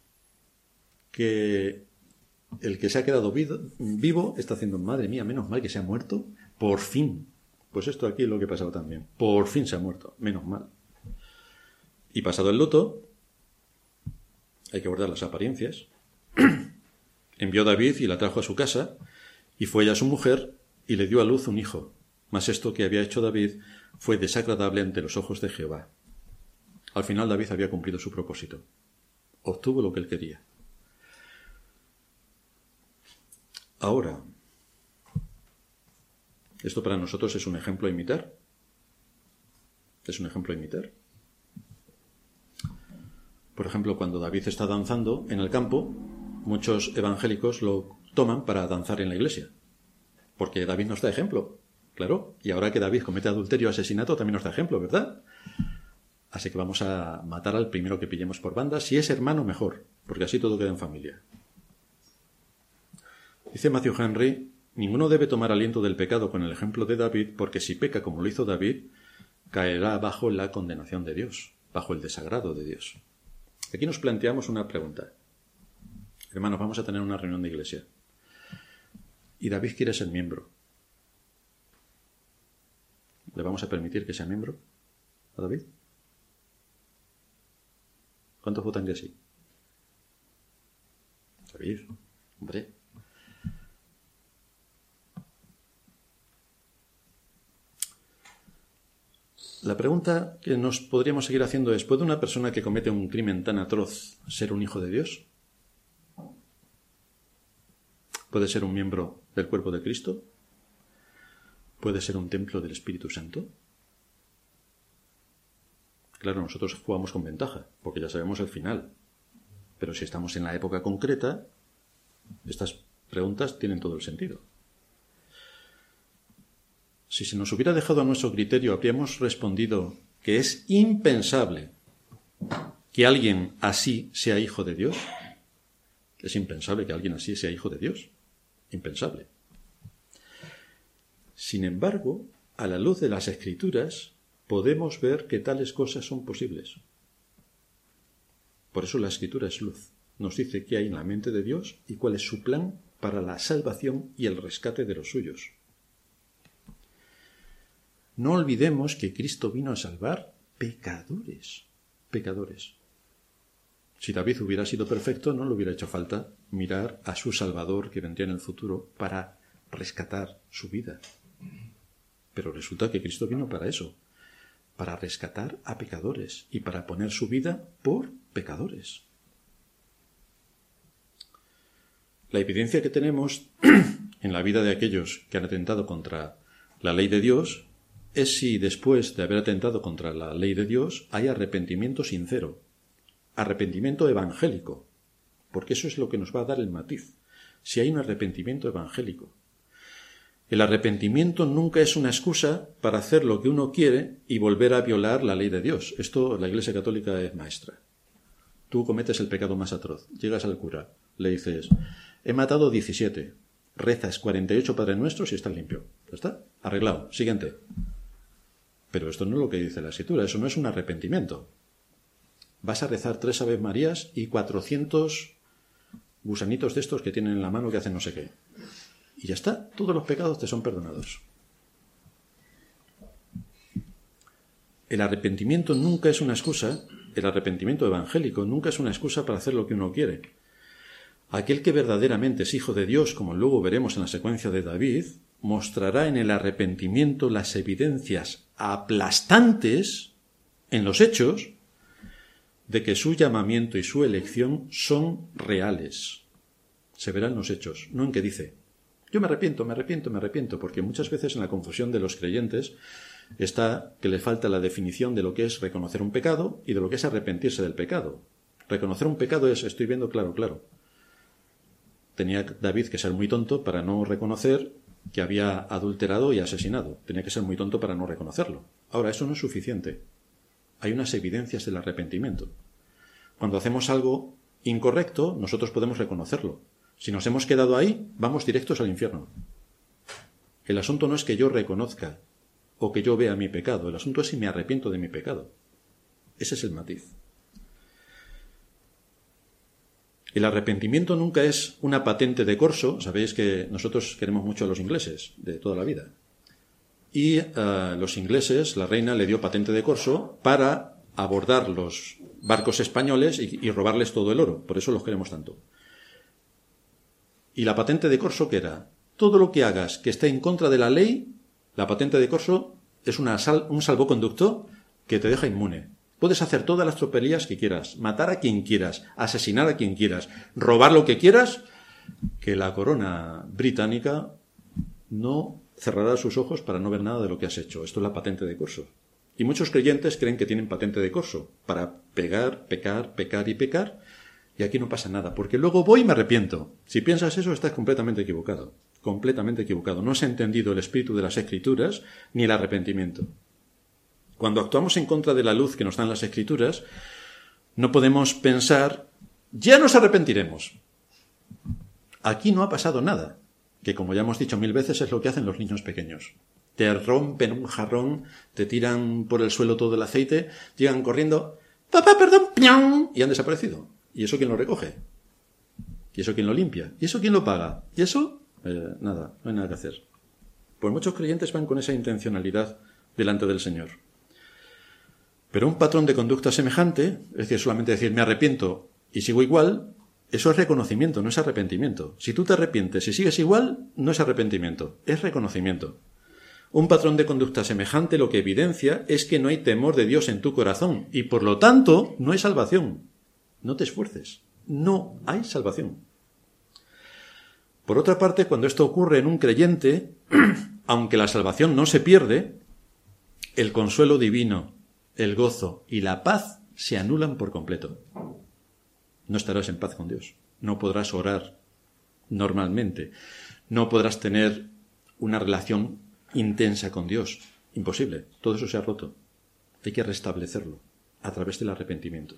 Que el que se ha quedado vivo está haciendo, madre mía, menos mal que se ha muerto, por fin. Pues esto aquí es lo que ha pasado también. Por fin se ha muerto, menos mal. Y pasado el luto, hay que guardar las apariencias. Envió David y la trajo a su casa, y fue ella su mujer, y le dio a luz un hijo. Mas esto que había hecho David fue desagradable ante los ojos de Jehová. Al final David había cumplido su propósito. Obtuvo lo que él quería. Ahora, esto para nosotros es un ejemplo a imitar. Es un ejemplo a imitar. Por ejemplo, cuando David está danzando en el campo, muchos evangélicos lo toman para danzar en la iglesia. Porque David nos da ejemplo, claro. Y ahora que David comete adulterio o asesinato, también nos da ejemplo, ¿verdad? Así que vamos a matar al primero que pillemos por banda. Si es hermano, mejor, porque así todo queda en familia. Dice Matthew Henry, ninguno debe tomar aliento del pecado con el ejemplo de David, porque si peca como lo hizo David, caerá bajo la condenación de Dios, bajo el desagrado de Dios. Aquí nos planteamos una pregunta. Hermanos, vamos a tener una reunión de iglesia. Y David quiere ser miembro. ¿Le vamos a permitir que sea miembro a David? ¿Cuántos votan que sí? David, hombre. La pregunta que nos podríamos seguir haciendo es, ¿puede una persona que comete un crimen tan atroz ser un hijo de Dios? ¿Puede ser un miembro del cuerpo de Cristo? ¿Puede ser un templo del Espíritu Santo? Claro, nosotros jugamos con ventaja, porque ya sabemos el final. Pero si estamos en la época concreta, estas preguntas tienen todo el sentido. Si se nos hubiera dejado a nuestro criterio, habríamos respondido que es impensable que alguien así sea hijo de Dios. Es impensable que alguien así sea hijo de Dios. Impensable. Sin embargo, a la luz de las Escrituras, podemos ver que tales cosas son posibles. Por eso la Escritura es luz. Nos dice qué hay en la mente de Dios y cuál es su plan para la salvación y el rescate de los suyos. No olvidemos que Cristo vino a salvar pecadores. Pecadores. Si David hubiera sido perfecto, no le hubiera hecho falta mirar a su Salvador que vendría en el futuro para rescatar su vida. Pero resulta que Cristo vino para eso, para rescatar a pecadores y para poner su vida por pecadores. La evidencia que tenemos en la vida de aquellos que han atentado contra la ley de Dios es si después de haber atentado contra la ley de Dios hay arrepentimiento sincero, arrepentimiento evangélico, porque eso es lo que nos va a dar el matiz, si hay un arrepentimiento evangélico. El arrepentimiento nunca es una excusa para hacer lo que uno quiere y volver a violar la ley de Dios. Esto la Iglesia Católica es maestra. Tú cometes el pecado más atroz, llegas al cura, le dices, he matado 17, rezas 48 Padres Nuestros y estás limpio. ¿Ya está? Arreglado. Siguiente. Pero esto no es lo que dice la Escritura, eso no es un arrepentimiento. Vas a rezar 3 Aves Marías y 400 gusanitos de estos que tienen en la mano que hacen no sé qué. Y ya está, todos los pecados te son perdonados. El arrepentimiento nunca es una excusa, el arrepentimiento evangélico nunca es una excusa para hacer lo que uno quiere. Aquel que verdaderamente es hijo de Dios, como luego veremos en la secuencia de David, mostrará en el arrepentimiento las evidencias aplastantes en los hechos de que su llamamiento y su elección son reales. Se verán los hechos, no en que dice, yo me arrepiento, porque muchas veces en la confusión de los creyentes está que le falta la definición de lo que es reconocer un pecado y de lo que es arrepentirse del pecado. Reconocer un pecado es, estoy viendo claro. tenía David que ser muy tonto para no reconocer que había adulterado y asesinado. Tenía que ser muy tonto para no reconocerlo. Ahora, eso no es suficiente. Hay unas evidencias del arrepentimiento. Cuando hacemos algo incorrecto, nosotros podemos reconocerlo. Si nos hemos quedado ahí, vamos directos al infierno. El asunto no es que yo reconozca o que yo vea mi pecado. El asunto es si me arrepiento de mi pecado. Ese es el matiz. El arrepentimiento nunca es una patente de corso. Sabéis que nosotros queremos mucho a los ingleses de toda la vida. Y los ingleses, la reina le dio patente de corso para abordar los barcos españoles y robarles todo el oro. Por eso los queremos tanto. Y la patente de corso, ¿qué era? Todo lo que hagas que esté en contra de la ley, la patente de corso es un salvoconducto que te deja inmune. Puedes hacer todas las tropelías que quieras, matar a quien quieras, asesinar a quien quieras, robar lo que quieras, que la corona británica no cerrará sus ojos para no ver nada de lo que has hecho. Esto es la patente de corso. Y muchos creyentes creen que tienen patente de corso para pecar, pecar y pecar, y aquí no pasa nada, porque luego voy y me arrepiento. Si piensas eso, estás completamente equivocado. Completamente equivocado. No has entendido el espíritu de las Escrituras ni el arrepentimiento. Cuando actuamos en contra de la luz que nos dan las Escrituras, no podemos pensar, ya nos arrepentiremos. Aquí no ha pasado nada, que como ya hemos dicho 1000 veces es lo que hacen los niños pequeños. Te rompen un jarrón, te tiran por el suelo todo el aceite, llegan corriendo, papá, perdón, ¡piam! Y han desaparecido. ¿Y eso quién lo recoge? ¿Y eso quién lo limpia? ¿Y eso quién lo paga? ¿Y eso? Nada, no hay nada que hacer. Pues muchos creyentes van con esa intencionalidad delante del Señor. Pero un patrón de conducta semejante, es decir, solamente decir me arrepiento y sigo igual, eso es reconocimiento, no es arrepentimiento. Si tú te arrepientes y sigues igual, no es arrepentimiento, es reconocimiento. Un patrón de conducta semejante lo que evidencia es que no hay temor de Dios en tu corazón y por lo tanto no hay salvación. No te esfuerces, no hay salvación. Por otra parte, cuando esto ocurre en un creyente, aunque la salvación no se pierde, el consuelo divino, el gozo y la paz se anulan por completo. No estarás en paz con Dios. No podrás orar normalmente. No podrás tener una relación intensa con Dios. Imposible. Todo eso se ha roto. Hay que restablecerlo a través del arrepentimiento.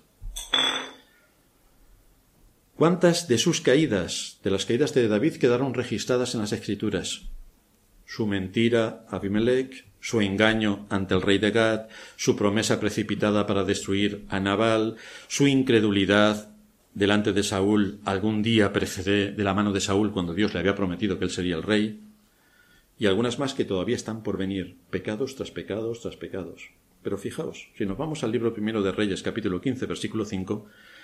¿Cuántas de sus caídas, de las caídas de David, quedaron registradas en las Escrituras? Su mentira a Abimelech, su engaño ante el rey de Gad, su promesa precipitada para destruir a Nabal, su incredulidad delante de Saúl, algún día precede de la mano de Saúl cuando Dios le había prometido que él sería el rey, y algunas más que todavía están por venir, pecados tras pecados tras pecados. Pero fijaos, si nos vamos al libro primero de Reyes, capítulo 15, versículo 5,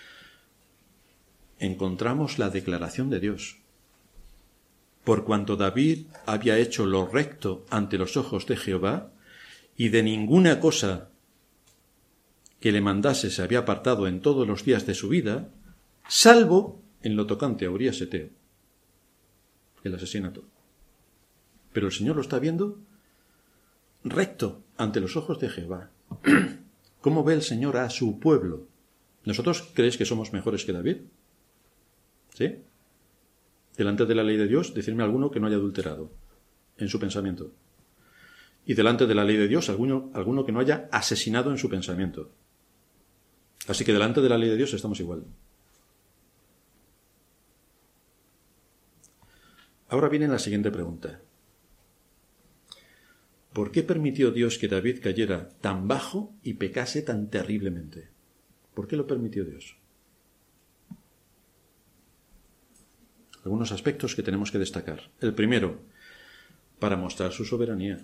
encontramos la declaración de Dios. Por cuanto David había hecho lo recto ante los ojos de Jehová, y de ninguna cosa que le mandase se había apartado en todos los días de su vida, salvo en lo tocante a Urías Eteo, el asesinato. Pero el Señor lo está viendo recto ante los ojos de Jehová. ¿Cómo ve el Señor a su pueblo? ¿Nosotros creéis que somos mejores que David? ¿Sí? Delante de la ley de Dios, decirme alguno que no haya adulterado en su pensamiento. Y delante de la ley de Dios, alguno que no haya asesinado en su pensamiento. Así que delante de la ley de Dios estamos igual. Ahora viene la siguiente pregunta. ¿Por qué permitió Dios que David cayera tan bajo y pecase tan terriblemente? ¿Por qué lo permitió Dios? Algunos aspectos que tenemos que destacar. El primero, para mostrar su soberanía.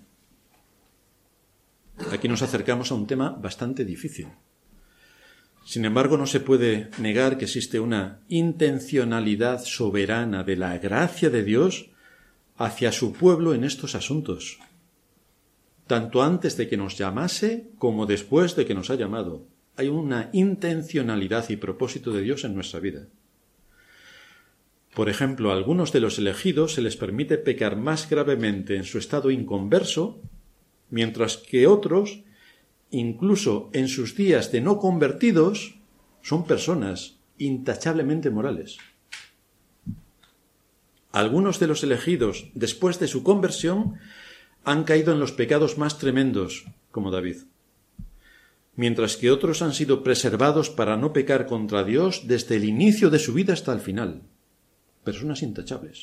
Aquí nos acercamos a un tema bastante difícil. Sin embargo, no se puede negar que existe una intencionalidad soberana de la gracia de Dios hacia su pueblo en estos asuntos, tanto antes de que nos llamase como después de que nos ha llamado. Hay una intencionalidad y propósito de Dios en nuestra vida. Por ejemplo, a algunos de los elegidos se les permite pecar más gravemente en su estado inconverso, mientras que otros, incluso en sus días de no convertidos, son personas intachablemente morales. Algunos de los elegidos, después de su conversión, han caído en los pecados más tremendos, como David, mientras que otros han sido preservados para no pecar contra Dios desde el inicio de su vida hasta el final. Personas intachables.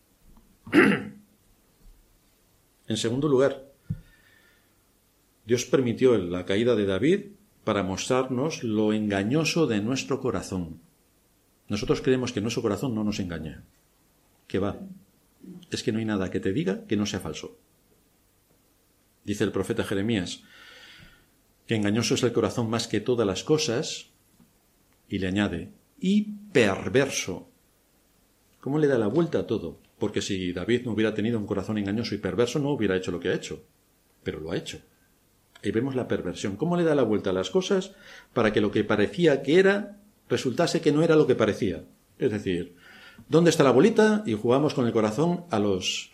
En segundo lugar, Dios permitió la caída de David para mostrarnos lo engañoso de nuestro corazón. Nosotros creemos que nuestro corazón no nos engaña. Que va. Es que no hay nada que te diga que no sea falso. Dice el profeta Jeremías que engañoso es el corazón más que todas las cosas, y le añade, y perverso. ¿Cómo le da la vuelta a todo? Porque si David no hubiera tenido un corazón engañoso y perverso, no hubiera hecho lo que ha hecho. Pero lo ha hecho. Y vemos la perversión. ¿Cómo le da la vuelta a las cosas para que lo que parecía que era, resultase que no era lo que parecía? Es decir, ¿dónde está la bolita? Y jugamos con el corazón a los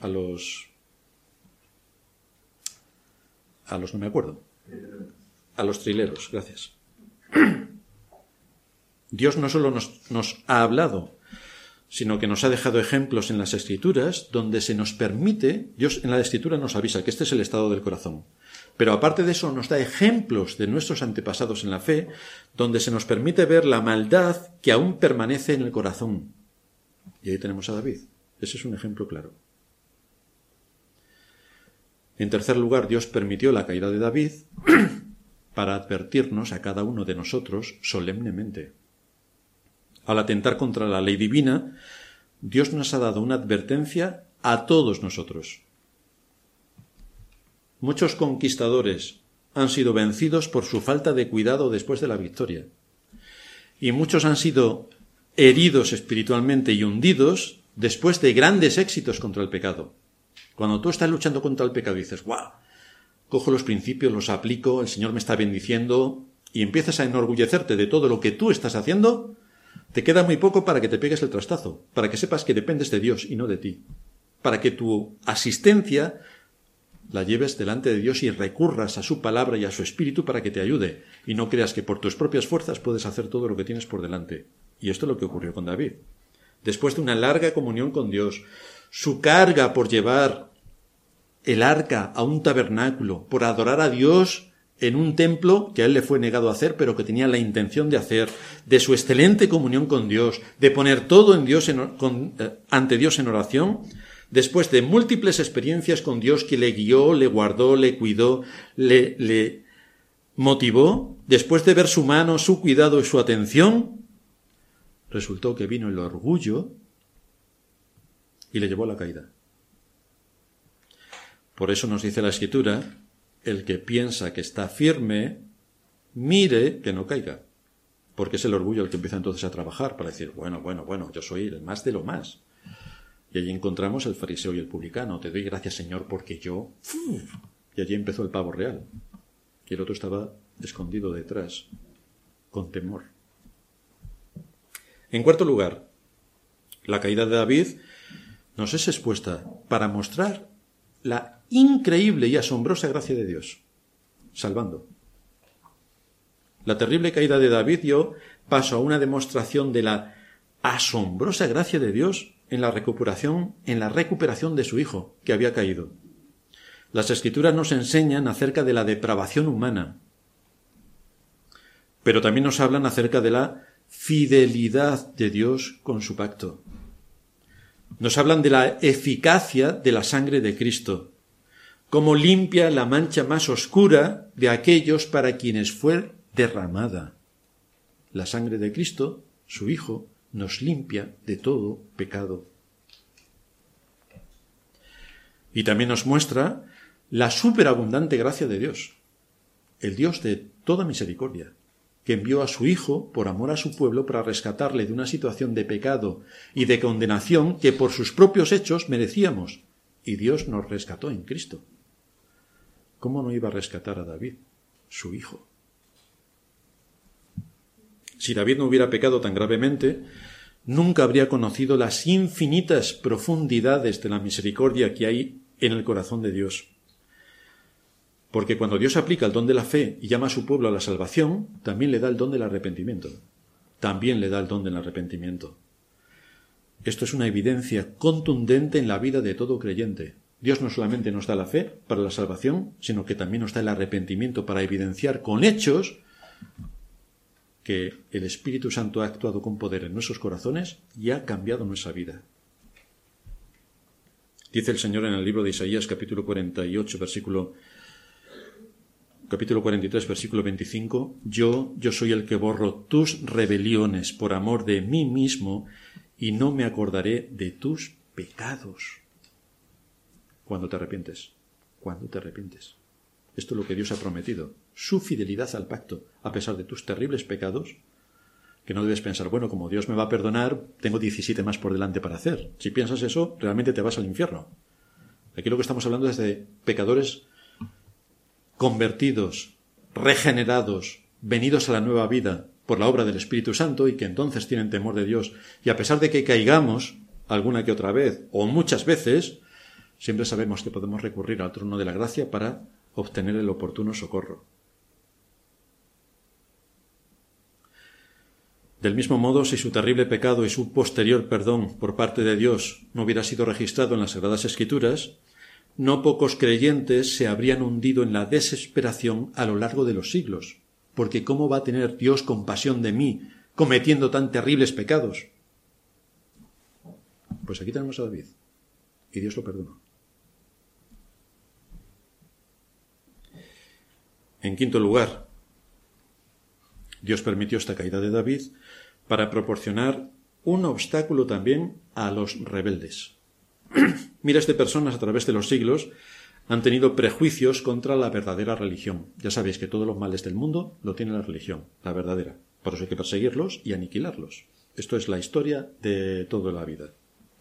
no me acuerdo. A los trileros, gracias. Dios no solo nos ha hablado, sino que nos ha dejado ejemplos en las Escrituras donde se nos permite, Dios en la Escritura nos avisa que este es el estado del corazón, pero aparte de eso nos da ejemplos de nuestros antepasados en la fe donde se nos permite ver la maldad que aún permanece en el corazón. Y ahí tenemos a David. Ese es un ejemplo claro. En tercer lugar, Dios permitió la caída de David para advertirnos a cada uno de nosotros solemnemente. Al atentar contra la ley divina, Dios nos ha dado una advertencia a todos nosotros. Muchos conquistadores han sido vencidos por su falta de cuidado después de la victoria. Y muchos han sido heridos espiritualmente y hundidos después de grandes éxitos contra el pecado. Cuando tú estás luchando contra el pecado y dices, ¡guau! Cojo los principios, los aplico, el Señor me está bendiciendo, y empiezas a enorgullecerte de todo lo que tú estás haciendo, te queda muy poco para que te pegues el trastazo, para que sepas que dependes de Dios y no de ti, para que tu asistencia la lleves delante de Dios y recurras a su palabra y a su espíritu para que te ayude, y no creas que por tus propias fuerzas puedes hacer todo lo que tienes por delante. Y esto es lo que ocurrió con David. Después de una larga comunión con Dios, su carga por llevar el arca a un tabernáculo, por adorar a Dios en un templo que a él le fue negado hacer, pero que tenía la intención de hacer, de su excelente comunión con Dios, de poner todo en Dios ante Dios en oración, después de múltiples experiencias con Dios que le guió, le guardó, le cuidó, le motivó, después de ver su mano, su cuidado y su atención, resultó que vino el orgullo y le llevó a la caída. Por eso nos dice la Escritura, el que piensa que está firme, mire que no caiga. Porque es el orgullo el que empieza entonces a trabajar para decir, bueno, yo soy el más de lo más. Y allí encontramos el fariseo y el publicano. Te doy gracias, Señor, porque yo... Y allí empezó el pavo real. Y el otro estaba escondido detrás, con temor. En cuarto lugar, la caída de David nos es expuesta para mostrar la increíble y asombrosa gracia de Dios, salvando. La terrible caída de David dio paso a una demostración de la asombrosa gracia de Dios en la recuperación de su hijo, que había caído. Las Escrituras nos enseñan acerca de la depravación humana, pero también nos hablan acerca de la fidelidad de Dios con su pacto. Nos hablan de la eficacia de la sangre de Cristo, cómo limpia la mancha más oscura de aquellos para quienes fue derramada. La sangre de Cristo, su Hijo, nos limpia de todo pecado. Y también nos muestra la superabundante gracia de Dios, el Dios de toda misericordia, que envió a su Hijo por amor a su pueblo para rescatarle de una situación de pecado y de condenación que por sus propios hechos merecíamos. Y Dios nos rescató en Cristo. ¿Cómo no iba a rescatar a David, su hijo? Si David no hubiera pecado tan gravemente, nunca habría conocido las infinitas profundidades de la misericordia que hay en el corazón de Dios. Porque cuando Dios aplica el don de la fe y llama a su pueblo a la salvación, también le da el don del arrepentimiento. También le da el don del arrepentimiento. Esto es una evidencia contundente en la vida de todo creyente. Dios no solamente nos da la fe para la salvación, sino que también nos da el arrepentimiento para evidenciar con hechos que el Espíritu Santo ha actuado con poder en nuestros corazones y ha cambiado nuestra vida. Dice el Señor en el libro de Isaías, capítulo 43, versículo 25, Yo soy el que borro tus rebeliones por amor de mí mismo y no me acordaré de tus pecados. Cuando te arrepientes. Esto es lo que Dios ha prometido. Su fidelidad al pacto, a pesar de tus terribles pecados, que no debes pensar, bueno, como Dios me va a perdonar, tengo 17 más por delante para hacer. Si piensas eso, realmente te vas al infierno. Aquí lo que estamos hablando es de pecadores convertidos, regenerados, venidos a la nueva vida por la obra del Espíritu Santo y que entonces tienen temor de Dios. Y a pesar de que caigamos alguna que otra vez, o muchas veces, siempre sabemos que podemos recurrir al trono de la gracia para obtener el oportuno socorro. Del mismo modo, si su terrible pecado y su posterior perdón por parte de Dios no hubiera sido registrado en las Sagradas Escrituras, no pocos creyentes se habrían hundido en la desesperación a lo largo de los siglos, porque ¿cómo va a tener Dios compasión de mí cometiendo tan terribles pecados? Pues aquí tenemos a David, y Dios lo perdonó. En quinto lugar, Dios permitió esta caída de David para proporcionar un obstáculo también a los rebeldes. Miles de personas a través de los siglos han tenido prejuicios contra la verdadera religión. Ya sabéis que todos los males del mundo lo tiene la religión, la verdadera. Por eso hay que perseguirlos y aniquilarlos. Esto es la historia de toda la vida.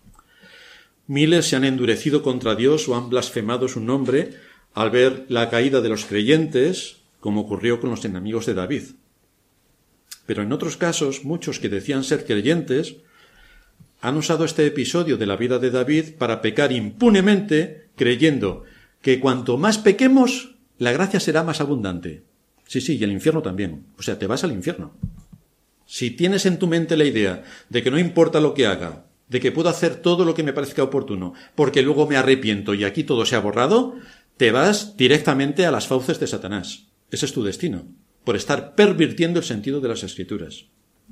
Miles se han endurecido contra Dios o han blasfemado su nombre al ver la caída de los creyentes, como ocurrió con los enemigos de David. Pero en otros casos, muchos que decían ser creyentes han usado este episodio de la vida de David para pecar impunemente, creyendo que cuanto más pequemos, la gracia será más abundante. Sí, y el infierno también. O sea, te vas al infierno. Si tienes en tu mente la idea de que no importa lo que haga, de que puedo hacer todo lo que me parezca oportuno, porque luego me arrepiento y aquí todo se ha borrado, te vas directamente a las fauces de Satanás. Ese es tu destino, por estar pervirtiendo el sentido de las Escrituras.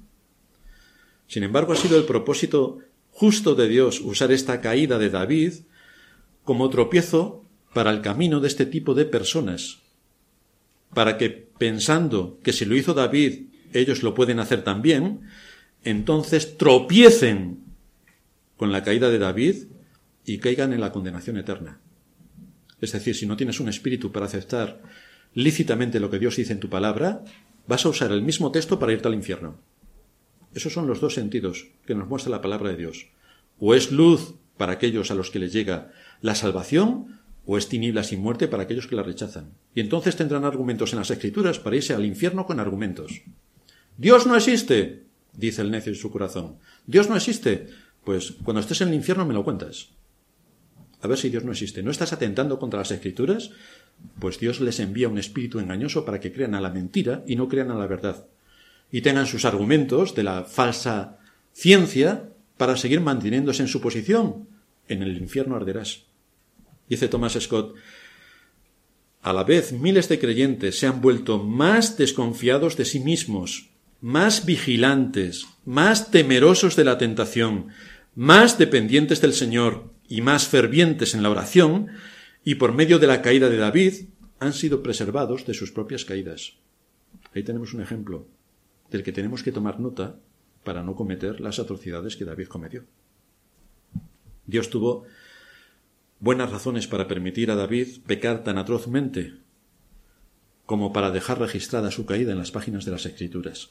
Sin embargo, ha sido el propósito justo de Dios usar esta caída de David como tropiezo para el camino de este tipo de personas, para que, pensando que si lo hizo David, ellos lo pueden hacer también, entonces tropiecen con la caída de David y caigan en la condenación eterna. Es decir, si no tienes un espíritu para aceptar lícitamente lo que Dios dice en tu palabra, vas a usar el mismo texto para irte al infierno. Esos son los dos sentidos que nos muestra la palabra de Dios. O es luz para aquellos a los que les llega la salvación, o es tinieblas y muerte para aquellos que la rechazan. Y entonces tendrán argumentos en las Escrituras para irse al infierno con argumentos. Dios no existe, dice el necio en su corazón. Dios no existe. Pues cuando estés en el infierno me lo cuentas. A ver si Dios no existe. ¿No estás atentando contra las Escrituras? Pues Dios les envía un espíritu engañoso para que crean a la mentira y no crean a la verdad. Y tengan sus argumentos de la falsa ciencia para seguir manteniéndose en su posición. En el infierno arderás. Dice Thomas Scott, a la vez miles de creyentes se han vuelto más desconfiados de sí mismos, más vigilantes, más temerosos de la tentación, más dependientes del Señor y más fervientes en la oración, y por medio de la caída de David han sido preservados de sus propias caídas. Ahí tenemos un ejemplo del que tenemos que tomar nota para no cometer las atrocidades que David cometió. Dios tuvo buenas razones para permitir a David pecar tan atrozmente como para dejar registrada su caída en las páginas de las Escrituras.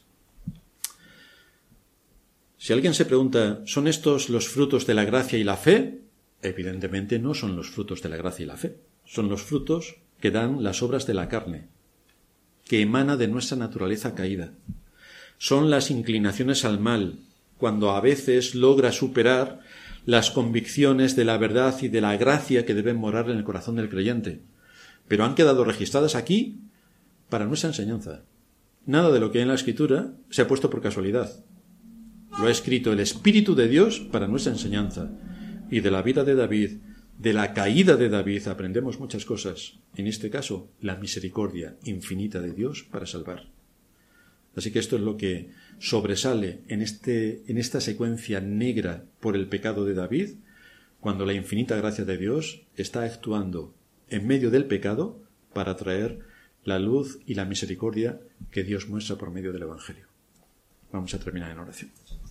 Si alguien se pregunta, ¿son estos los frutos de la gracia y la fe? Evidentemente no son los frutos de la gracia y la fe. Son los frutos que dan las obras de la carne, que emana de nuestra naturaleza caída. Son las inclinaciones al mal, cuando a veces logra superar las convicciones de la verdad y de la gracia que deben morar en el corazón del creyente. Pero han quedado registradas aquí para nuestra enseñanza. Nada de lo que hay en la Escritura se ha puesto por casualidad. lo ha escrito el Espíritu de Dios para nuestra enseñanza. Y de la vida de David, de la caída de David, aprendemos muchas cosas. En este caso, la misericordia infinita de Dios para salvar. Así que esto es lo que sobresale en esta secuencia negra por el pecado de David, cuando la infinita gracia de Dios está actuando en medio del pecado para traer la luz y la misericordia que Dios muestra por medio del Evangelio. Vamos a terminar en oración.